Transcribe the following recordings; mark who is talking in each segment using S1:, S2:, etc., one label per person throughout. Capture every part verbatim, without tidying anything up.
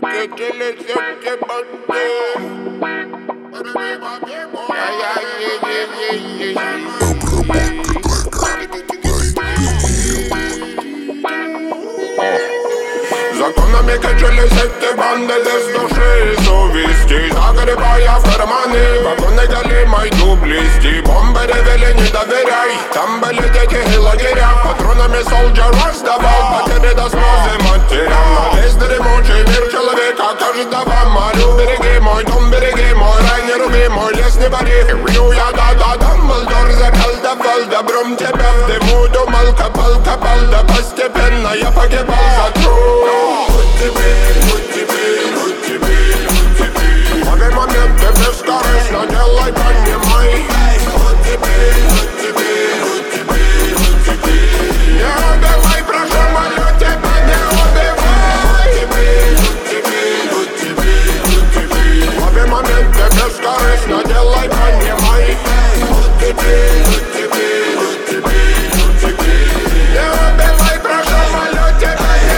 S1: Законами качались эти банды без души и совести, загребая в карманы вагоны голимой дублисти. Бомбы ревели, не доверяй, там были дети и лагеря. Патронами солджер раздавал, потери до слезы матерям. На весь дремучий мир человека каждого молю. Береги мой дом, береги мой рай, не руби мой лес, не вари. Рю я да-да, Дамблдор закал, давал добром тебя в дыму. Думал, копал, копал, да постепенно я погибал за труд. Вот теперь, вот теперь, вот теперь, вот теперь. Лови моменты бескорыстно, делай, понимай. Вот теперь, вот теперь, вот теперь, вот теперь. Не убивай, прошу, молю тебя, не убивай. Вот теперь, вот теперь, вот теперь. Лови моменты бескорыстно, делай, понимай. Вот теперь, вот теперь, вот теперь, вот теперь. Не убивай, прошу, молю тебя, не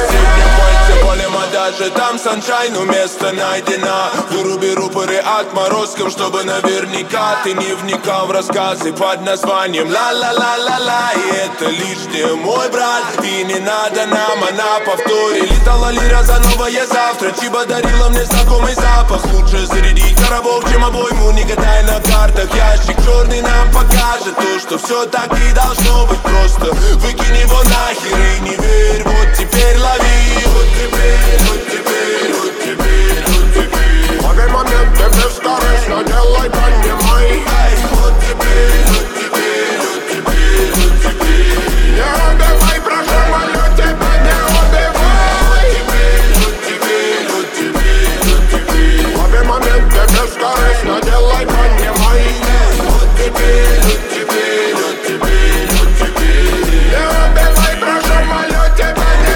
S1: убивай.
S2: Даже там саншайн, у места найдено. Выруби рупоры отморозком, чтобы наверняка ты не вникал в рассказы под названием ла-ла-ла-ла-ла. И это лишнее, мой брат, и не надо нам, она повторе. Летала лира за новое завтра, Чиба дарила мне знакомый запах. Лучше зарядить коробок, чем обойму, не гадай на картах. Ящик черный нам покажет то, что все так и должно быть. Просто выкинь его нахер и не верь, вот теперь лови. Вот теперь, вот теперь, вот теперь, вот теперь.
S1: Лови моменты бескорыстно, делай, понимай.
S2: Вот теперь, вот теперь, вот теперь, вот теперь.
S1: Не убивай, прошу, молю тебя, не убивай.
S2: Вот теперь, вот теперь, вот теперь.
S1: Лови моменты бескорыстно, делай, понимай.
S2: Вот теперь, вот теперь, вот теперь, вот теперь.
S1: Не убивай, прошу, молю тебя, не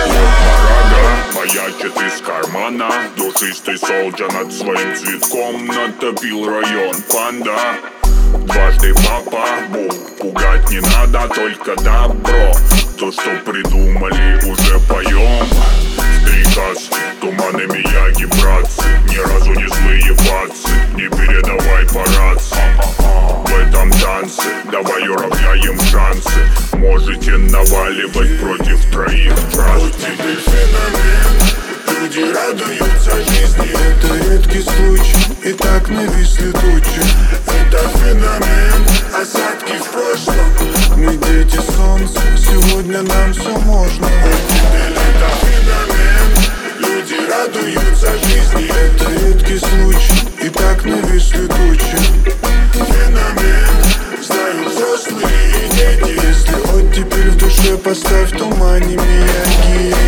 S1: убивай.
S3: Маячит из кармана душистый солджа над своим цветком. Натопил район панда. Дважды папа, бум, пугать не надо, только добро. То, что придумали, уже поем. В три каски, туманы мияги, братцы. Ни разу не злые бацы, не передавай по рации. В этом танце давай уравняем шансы. Можете наваливать против троих фраз.
S1: Теперь феномен, люди радуются жизни.
S4: Это редкий случай, и так нависли тучи.
S1: Это феномен, осадки в прошлом.
S4: Мы дети солнца, сегодня нам все можно.
S1: Теперь это феномен, люди радуются жизни.
S4: Это редкий случай, и так нависли тучи.
S1: Феномен, знают взрослые и дети.
S4: Если оттепель в душе, поставь в тумане мияги.